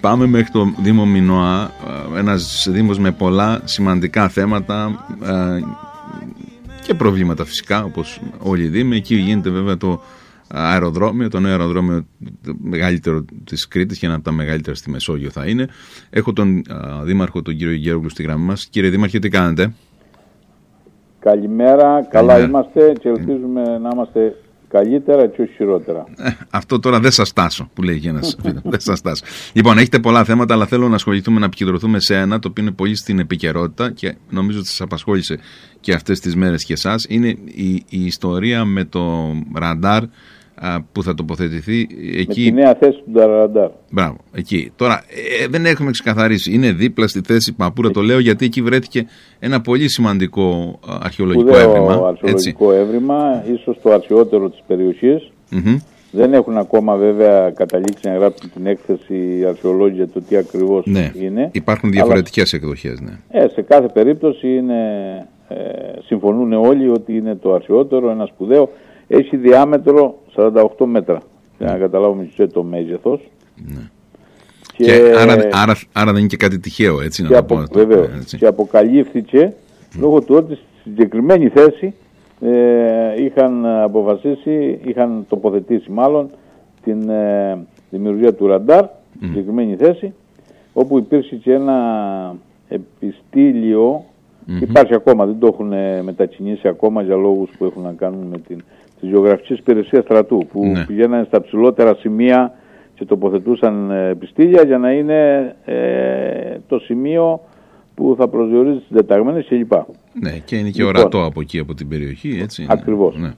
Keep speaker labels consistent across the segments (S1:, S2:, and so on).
S1: πάμε μέχρι το Δήμο Μινώα, ένας δήμος με πολλά σημαντικά θέματα και προβλήματα φυσικά, όπως όλοι οι δήμοι. Εκεί γίνεται βέβαια το αεροδρόμιο, το νέο αεροδρόμιο, το μεγαλύτερο της Κρήτης και ένα από τα μεγαλύτερα στη Μεσόγειο θα είναι. Έχω τον Δήμαρχο, τον κύριο Γέρογλου, στη γραμμή μας. Κύριε Δήμαρχε, τι κάνετε?
S2: Καλημέρα, καλά είμαστε και ελπίζουμε να είμαστε καλύτερα και όχι χειρότερα.
S1: Αυτό τώρα δεν σας τάσω, που λέει ένας φίλος. Δεν σας τάσω. Λοιπόν, έχετε πολλά θέματα, αλλά θέλω να ασχοληθούμε, να επικεντρωθούμε σε ένα το οποίο είναι πολύ στην επικαιρότητα και νομίζω ότι σας απασχόλησε και αυτές τις μέρες και εσάς. Είναι η ιστορία με το ραντάρ που θα τοποθετηθεί εκεί.
S2: Με τη νέα θέση του ραντάρ.
S1: Μπράβο, εκεί. Τώρα δεν έχουμε ξεκαθαρίσει. Είναι δίπλα στη θέση Παπούρα, το λέω γιατί εκεί βρέθηκε ένα πολύ σημαντικό αρχαιολογικό έβριμα.
S2: Αρχαιολογικό έβριμα, ίσως το αρχαιότερο της περιοχής. Δεν έχουν ακόμα βέβαια καταλήξει να γράψουν την έκθεση οι αρχαιολόγοι για το τι ακριβώς είναι.
S1: Υπάρχουν διαφορετικές εκδοχές. Ναι.
S2: Σε κάθε περίπτωση συμφωνούν όλοι ότι είναι το αρχαιότερο, ένα σπουδαίο. Έχει διάμετρο 48 μέτρα. Για να καταλάβουμε και το μέγεθος. Ναι.
S1: Και άρα δεν είναι και κάτι τυχαίο, έτσι
S2: να το πω. Βεβαίως. Και αποκαλύφθηκε λόγω του ότι στη συγκεκριμένη θέση είχαν αποφασίσει, είχαν τοποθετήσει μάλλον την δημιουργία του ραντάρ, στη συγκεκριμένη θέση, όπου υπήρξε και ένα επιστήλιο. Υπάρχει ακόμα, δεν το έχουν μετακινήσει ακόμα για λόγους που έχουν να κάνουν με τη γεωγραφική υπηρεσία στρατού, που πηγαίνανε στα ψηλότερα σημεία και τοποθετούσαν επιστήλια για να είναι το σημείο που θα προσδιορίζει τις δεταγμένες κλπ.
S1: Ναι, και είναι και ορατό από εκεί, από την περιοχή, έτσι.
S2: Ακριβώς.
S1: Ναι.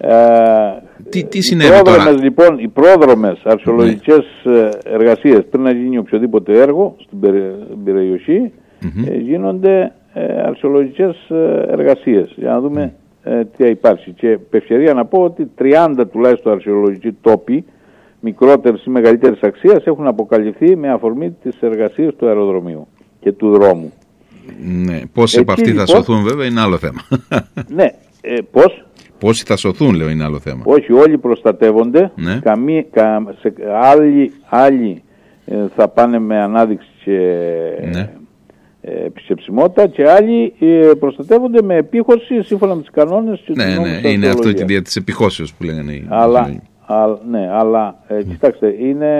S1: Τι συνέβη τώρα?
S2: Λοιπόν, οι πρόδρομες αρχαιολογικές εργασίες, πριν να γίνει οποιοδήποτε έργο στην περιοχή, γίνονται αρχαιολογικές εργασίες για να δούμε τι υπάρχει. Και ευκαιρία να πω ότι 30 τουλάχιστον αρχαιολογικοί τόποι μικρότερης ή μεγαλύτερης αξίας έχουν αποκαλυφθεί με αφορμή τις εργασίες του αεροδρομίου και του δρόμου.
S1: Ναι, πόσοι από αυτοί θα σωθούν βέβαια είναι άλλο θέμα.
S2: Ναι, πώς?
S1: Πόσοι θα σωθούν λέω είναι άλλο θέμα.
S2: Όχι, όλοι προστατεύονται. Ναι. Άλλοι θα πάνε με ανάδειξη και επισκεψιμότητα και άλλοι προστατεύονται με επίχωση σύμφωνα με τις κανόνες και τους νόμους.
S1: Ναι, είναι αυτό και δια της επιχώσεως που λέγανε οι
S2: αλλά κοιτάξτε, είναι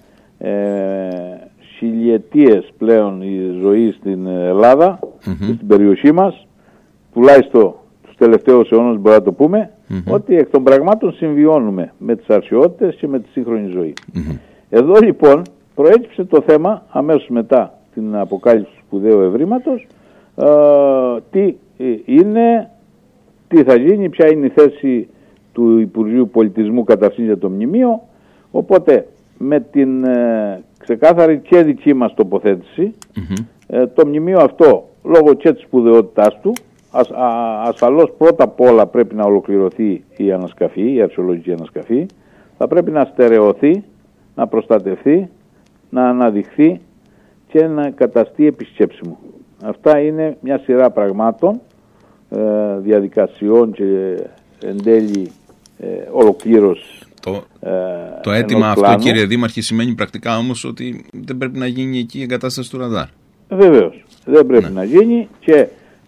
S2: χιλιετίες πλέον η ζωή στην Ελλάδα και στην περιοχή μας, τουλάχιστον τους τελευταίους αιώνες μπορούμε να το πούμε, ότι εκ των πραγμάτων συμβιώνουμε με τις αρχαιότητες και με τη σύγχρονη ζωή. Εδώ λοιπόν προέκυψε το θέμα αμέσως μετά την αποκάλυψη του σπουδαίου ευρήματος, τι είναι, τι θα γίνει, ποια είναι η θέση του Υπουργείου Πολιτισμού καταρχήν για το μνημείο. Οπότε με την ξεκάθαρη και δική μας τοποθέτηση, το μνημείο αυτό λόγω και της σπουδαιότητάς του ασφαλώς πρώτα απ' όλα πρέπει να ολοκληρωθεί η ανασκαφή, η αρχαιολογική ανασκαφή, θα πρέπει να στερεωθεί, να προστατευθεί, να αναδειχθεί και να καταστεί επισκέψιμο. Αυτά είναι μια σειρά πραγμάτων, διαδικασιών και εν τέλει ολοκλήρωση.
S1: Το αίτημα αυτό, κύριε Δήμαρχε, σημαίνει πρακτικά όμως ότι δεν πρέπει να γίνει εκεί η εγκατάσταση του ραντάρ.
S2: Βεβαίως, δεν πρέπει να γίνει και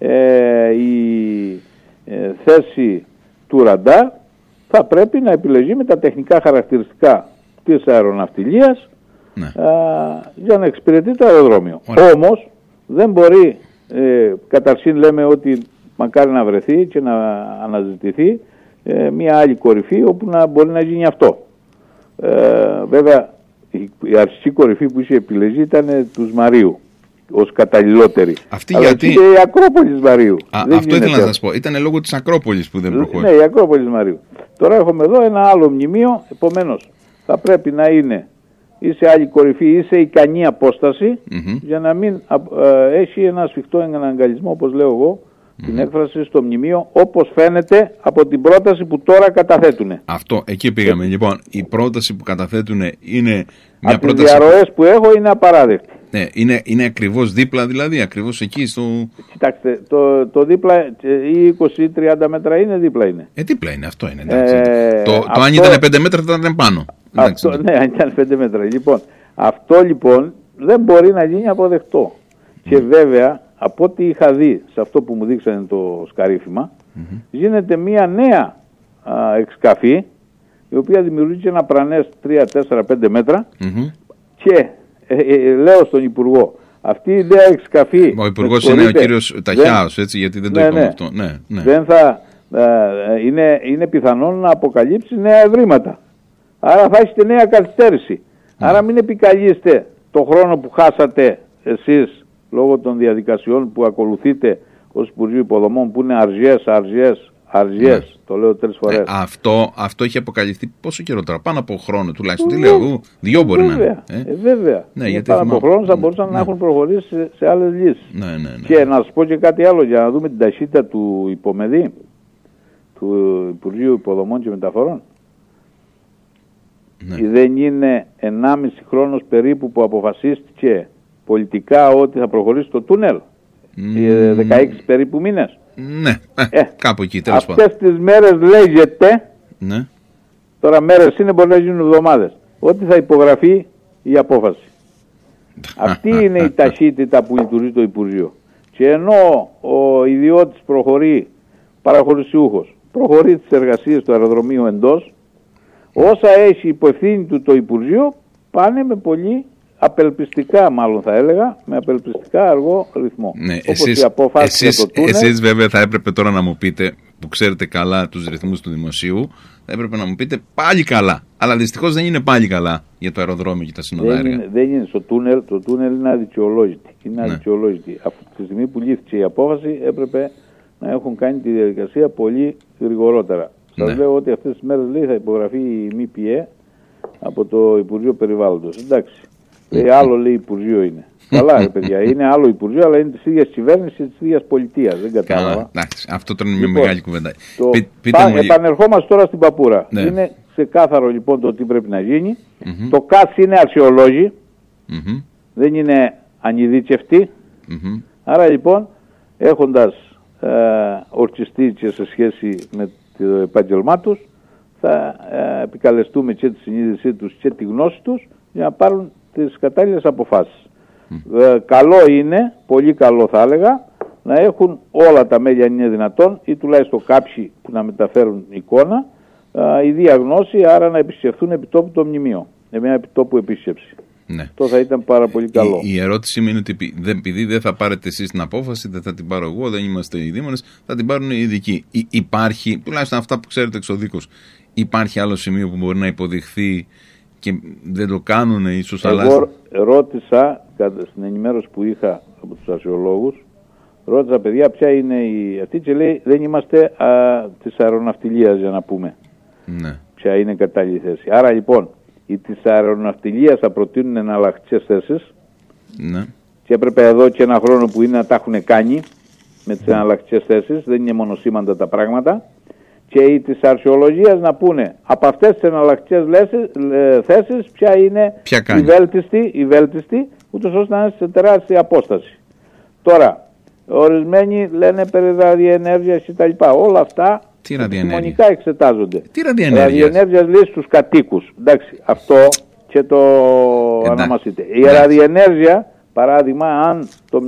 S2: η θέση του ραντάρ θα πρέπει να επιλεγεί με τα τεχνικά χαρακτηριστικά της αεροναυτιλίας για να εξυπηρετεί το αεροδρόμιο. Όμως δεν μπορεί, καταρχήν λέμε ότι μακάρι να βρεθεί και να αναζητηθεί μια άλλη κορυφή όπου να μπορεί να γίνει αυτό. Βέβαια η αρχική κορυφή που είχε επιλεγεί ήταν του Μαρίου ως καταλληλότερη.
S1: Αυτή γιατί...
S2: και η Ακρόπολης Μαρίου.
S1: Αυτό ήθελα να σας πω. Ήταν λόγω της Ακρόπολης που δεν προχώρησε.
S2: Ναι, η Ακρόπολης Μαρίου. Τώρα έχουμε εδώ ένα άλλο μνημείο, επομένως θα πρέπει να είναι ή σε άλλη κορυφή ή σε ικανή απόσταση για να μην έχει ένα σφιχτό εναγκαλισμό, όπως λέω εγώ, την έκφραση στο μνημείο, όπως φαίνεται από την πρόταση που τώρα καταθέτουν.
S1: Αυτό, εκεί πήγαμε. Λοιπόν, η πρόταση που καταθέτουν είναι μια
S2: από
S1: πρόταση.
S2: Οι διαρροές που έχω είναι απαράδεκτη.
S1: Ναι, είναι ακριβώς δίπλα, δηλαδή, ακριβώς εκεί στο.
S2: Κοιτάξτε, το δίπλα ή 20 ή 30 μέτρα είναι, δίπλα είναι.
S1: Δίπλα είναι, αυτό είναι. Το αν ήταν 5 μέτρα θα ήταν πάνω.
S2: Αυτό, ναι, αν ήταν 5 μέτρα. Λοιπόν, αυτό λοιπόν δεν μπορεί να γίνει αποδεκτό. Και βέβαια, από ό,τι είχα δει σε αυτό που μου δείξανε το σκαρίφημα, γίνεται μια νέα εξκαφή, η οποία δημιουργεί και ένα πρανές 3, 4, 5 μέτρα και λέω στον Υπουργό, αυτή η νέα εξκαφή...
S1: Ο Υπουργός είναι ο κύριος Ταχιάος, έτσι, γιατί δεν το είπαμε αυτό.
S2: Δεν θα, είναι πιθανόν να αποκαλύψει νέα ευρήματα. Άρα θα έχετε νέα καθυστέρηση. Άρα μην επικαλείστε το χρόνο που χάσατε εσείς λόγω των διαδικασιών που ακολουθείτε ως Υπουργείο Υποδομών, που είναι αργές. Το λέω 3 φορές.
S1: Αυτό έχει αποκαλυφθεί πόσο καιρό τώρα, πάνω από χρόνο τουλάχιστον. Τι λέω, 2 μπορεί να είναι.
S2: Βέβαια. Πάνω από χρόνο θα μπορούσαν να έχουν προχωρήσει σε άλλες λύσεις. Και να σας πω και κάτι άλλο για να δούμε την ταχύτητα του υπομεδί, του Υπουργείου Υποδομών και Μεταφορών. Δεν είναι 1,5 χρόνος περίπου που αποφασίστηκε πολιτικά ότι θα προχωρήσει το τούνελ. 16 περίπου μήνες.
S1: Ναι, κάπου εκεί τέλος πάντων.
S2: Αυτές τις μέρες λέγεται, τώρα μέρες είναι, μπορεί να γίνουν εβδομάδες, ότι θα υπογραφεί η απόφαση. Αυτή είναι η ταχύτητα που λειτουργεί το Υπουργείο. Και ενώ ο ιδιώτης προχωρεί, παραχωρησιούχος, προχωρεί τις εργασίες του αεροδρομίου εντός, όσα έχει υπευθύνη του το Υπουργείο πάνε με πολύ απελπιστικά, μάλλον θα έλεγα, με απελπιστικά αργό ρυθμό.
S1: Ναι, εσείς βέβαια θα έπρεπε τώρα να μου πείτε, που ξέρετε καλά τους ρυθμούς του δημοσίου, θα έπρεπε να μου πείτε πάλι καλά. Αλλά δυστυχώς δεν είναι πάλι καλά για το αεροδρόμιο και τα συνοδάρια.
S2: Δεν είναι στο τούνελ, το τούνελ είναι αδικαιολόγητη. Από τη στιγμή που λήφθηκε η απόφαση έπρεπε να έχουν κάνει τη διαδικασία πολύ γρηγορότερα. Σας λέω ότι αυτές τις μέρες λέει θα υπογραφεί η ΜΠΕ από το Υπουργείο Περιβάλλοντος. Εντάξει. Άλλο λέει Υπουργείο είναι. Καλά, παιδιά, είναι άλλο Υπουργείο, αλλά είναι της ίδιας κυβέρνησης και της ίδιας πολιτείας. Δεν κατάλαβα.
S1: Εντάξει, αυτό τώρα είναι μια μεγάλη κουβέντα.
S2: Επανερχόμαστε τώρα στην Παπούρα. Είναι ξεκάθαρο λοιπόν το τι πρέπει να γίνει. Το ΚΑΤΣ είναι αξιολόγοι. Δεν είναι ανειδίκευτοι. Άρα λοιπόν, έχοντας ορκιστεί και σε σχέση με το επάγγελμά τους, θα επικαλεστούμε και τη συνείδησή τους και τη γνώση τους για να πάρουν τις κατάλληλες αποφάσεις. Καλό είναι, πολύ καλό θα έλεγα, να έχουν όλα τα μέλη αν είναι δυνατόν, ή τουλάχιστον κάποιοι που να μεταφέρουν εικόνα, η διαγνώση, άρα να επισκεφθούν επιτόπου το μνημείο. Μια επιτόπου επίσκεψη. Αυτό θα ήταν πάρα πολύ καλό.
S1: Η ερώτηση μου είναι ότι επειδή δεν θα πάρετε εσείς την απόφαση, δεν θα την πάρω εγώ, δεν είμαστε οι δήμονες, θα την πάρουν οι ειδικοί. Υπάρχει, τουλάχιστον αυτά που ξέρετε εξωδίκως, υπάρχει άλλο σημείο που μπορεί να υποδειχθεί και δεν το κάνουν ίσως?
S2: Εγώ ρώτησα στην ενημέρωση που είχα από τους αρχαιολόγους, ρώτησα παιδιά ποια είναι αυτή και λέει δεν είμαστε της αεροναυτιλίας, για να πούμε ποια είναι η κατάλληλη θέση. Άρα λοιπόν οι της αεροναυτιλίας θα προτείνουν εναλλακτικές θέσεις και έπρεπε εδώ και ένα χρόνο που είναι να τα έχουν κάνει με τις εναλλακτικές θέσεις, δεν είναι μονοσήμαντα τα πράγματα. Και οι της αρχαιολογίας να πούνε από αυτές τις εναλλακτικές θέσεις ποια είναι η βέλτιστη, ούτως ώστε να είναι σε τεράστια απόσταση. Τώρα, ορισμένοι λένε περί ραδιενέργειας κτλ. Όλα αυτά επιστημονικά εξετάζονται.
S1: Τι ραδιενέργειας
S2: λέει στους κατοίκους. Εντάξει, αυτό και το αναμασίτε. Η ραδιενέργεια, παράδειγμα, αν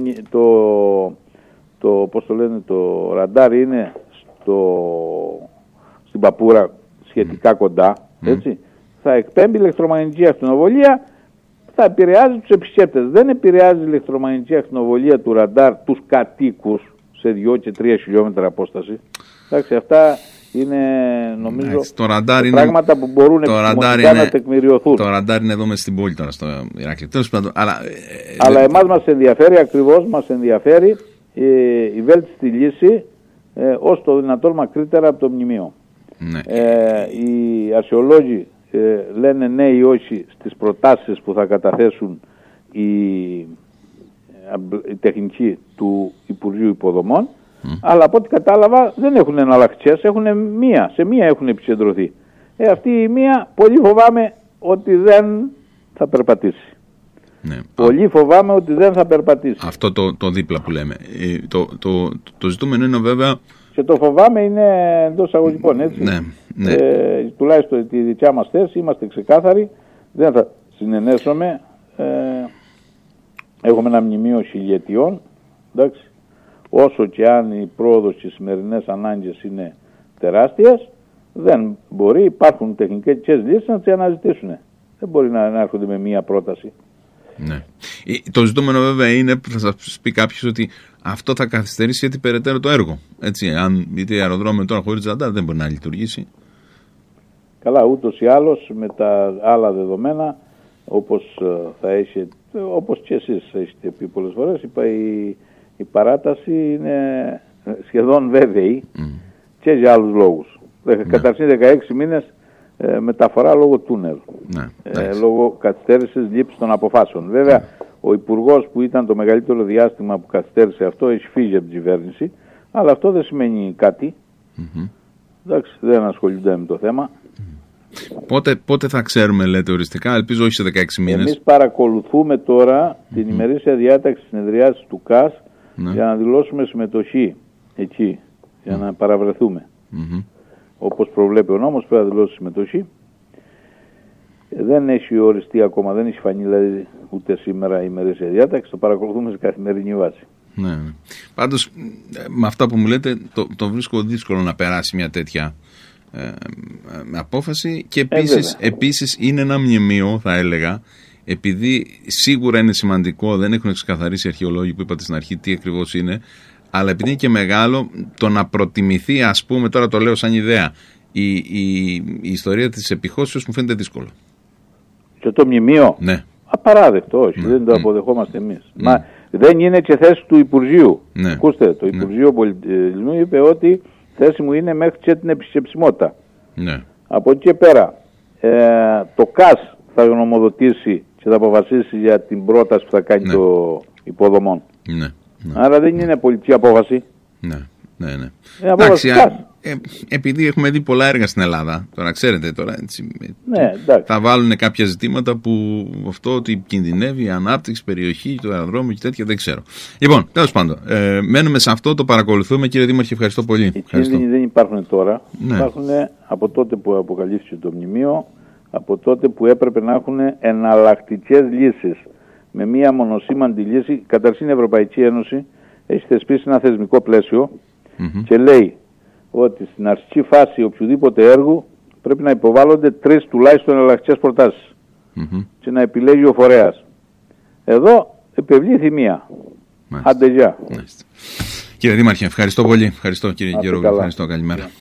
S2: το ραντάρ είναι στην Παπούρα σχετικά κοντά, έτσι, θα εκπέμπει ηλεκτρομαγνητική ακτινοβολία, θα επηρεάζει τους επισκέπτες. Δεν επηρεάζει η ηλεκτρομαγνητική ακτινοβολία του ραντάρ τους κατοίκους σε 2 και 3 χιλιόμετρα απόσταση. Εντάξει, αυτά είναι νομίζω πράγματα που μπορούν επιστημονικά να τεκμηριωθούν.
S1: Το ραντάρ είναι εδώ μες στην πόλη τώρα στο Ηράκλειο.
S2: Αλλά εμάς μας ενδιαφέρει, ακριβώς μας ενδιαφέρει η βέλτιστη λύση ως το δυνατόν μακρύτερα από το μνημείο. Οι αρχαιολόγοι λένε ναι ή όχι στις προτάσεις που θα καταθέσουν η τεχνική του Υπουργείου Υποδομών, αλλά από ό,τι κατάλαβα δεν έχουν εναλλακτικές, σε μία έχουν επικεντρωθεί. Αυτή η μία πολύ φοβάμαι ότι δεν θα περπατήσει. Πολύ φοβάμαι ότι δεν θα περπατήσει.
S1: Αυτό το δίπλα που λέμε. Το ζητούμενο είναι βέβαια.
S2: Και το φοβάμαι είναι εντός αγωγικών, έτσι. Τουλάχιστον τη δικιά μας θέση είμαστε ξεκάθαροι. Δεν θα συνενέσουμε έχουμε ένα μνημείο χιλιετιών, εντάξει, όσο και αν η πρόοδος στις σημερινές ανάγκες είναι τεράστιες, δεν μπορεί, υπάρχουν τεχνικές λύσεις να τις αναζητήσουν. Δεν μπορεί να έρχονται με μία πρόταση.
S1: Ναι. Το ζητούμενο βέβαια είναι, θα σας πει κάποιος, ότι αυτό θα καθυστερήσει γιατί περαιτέρω το έργο. Έτσι, γιατί αεροδρόμιο τώρα χωρίς ραντάρ δεν μπορεί να λειτουργήσει.
S2: Καλά, ούτως ή άλλως με τα άλλα δεδομένα, όπως και εσείς έχετε πει πολλές φορές, η παράταση είναι σχεδόν βέβαιη και για άλλους λόγους. Καταρχήν 16 μήνες μεταφορά λόγω τούνελ, λόγω καθυστέρησης λήψης των αποφάσεων. Βέβαια, ο Υπουργός που ήταν το μεγαλύτερο διάστημα που καθυστέρησε αυτό έχει φύγει από την κυβέρνηση, αλλά αυτό δεν σημαίνει κάτι. Εντάξει, δεν ασχολούνται με το θέμα.
S1: Πότε θα ξέρουμε, λέτε, οριστικά? Ελπίζω όχι σε 16 μήνες.
S2: Εμείς παρακολουθούμε τώρα την ημερήσια διάταξη συνεδριάσης του ΚΑΣ για να δηλώσουμε συμμετοχή εκεί, για να παραβρεθούμε. Όπως προβλέπει ο νόμος, πρέπει να δηλώσει συμμετοχή. Δεν έχει οριστεί ακόμα, δεν έχει φανεί δηλαδή ούτε σήμερα η ημερήσια διάταξη, το παρακολουθούμε σε καθημερινή βάση.
S1: Ναι. Πάντως, με αυτά που μου λέτε, το βρίσκω δύσκολο να περάσει μια τέτοια απόφαση, και επίσης είναι ένα μνημείο, θα έλεγα, επειδή σίγουρα είναι σημαντικό, δεν έχουν ξεκαθαρίσει οι αρχαιολόγοι που είπατε στην αρχή τι ακριβώς είναι, αλλά επειδή είναι και μεγάλο, το να προτιμηθεί, ας πούμε, τώρα το λέω σαν ιδέα, η ιστορία της επιχώσεως μου φαίνεται δύσκολο. Και
S2: το μνημείο?
S1: Ναι.
S2: Απαράδεκτο, όχι, δεν το αποδεχόμαστε εμείς. Μα δεν είναι και θέση του Υπουργείου. Ακούστε, το Υπουργείο Πολιτισμού είπε ότι θέση μου είναι μέχρι και την επισκεψιμότητα. Από εκεί και πέρα, το ΚΑΣ θα γνωμοδοτήσει και θα αποφασίσει για την πρόταση που θα κάνει το υποδομών. Άρα δεν είναι πολιτική απόφαση.
S1: Εντάξει, επειδή έχουμε δει πολλά έργα στην Ελλάδα, τώρα ξέρετε τώρα, έτσι, θα βάλουν κάποια ζητήματα που αυτό ότι κινδυνεύει η ανάπτυξη, περιοχή, το αεροδρόμιο και τέτοια, δεν ξέρω. Λοιπόν, τέλος πάντων, μένουμε σε αυτό, το παρακολουθούμε. Κύριε Δήμαρχε, ευχαριστώ πολύ.
S2: Οι κίνδυνοι δεν υπάρχουν τώρα. Υπάρχουν από τότε που αποκαλύφθηκε το μνημείο, από τότε που έπρεπε να έχουν εναλλακτικές λύσεις. Με μία μονοσήμαντη λύση, καταρχήν η Ευρωπαϊκή Ένωση έχει θεσπίσει ένα θεσμικό πλαίσιο και λέει ότι στην αρχική φάση οποιοδήποτε έργου πρέπει να υποβάλλονται 3 τουλάχιστον εναλλακτικές προτάσεις και να επιλέγει ο φορέας. Εδώ επευλήθη μία. Άντε γεια.
S1: Κύριε Δήμαρχε, ευχαριστώ πολύ. Ευχαριστώ κύριε Γερόβουλο. Ευχαριστώ. Καλημέρα.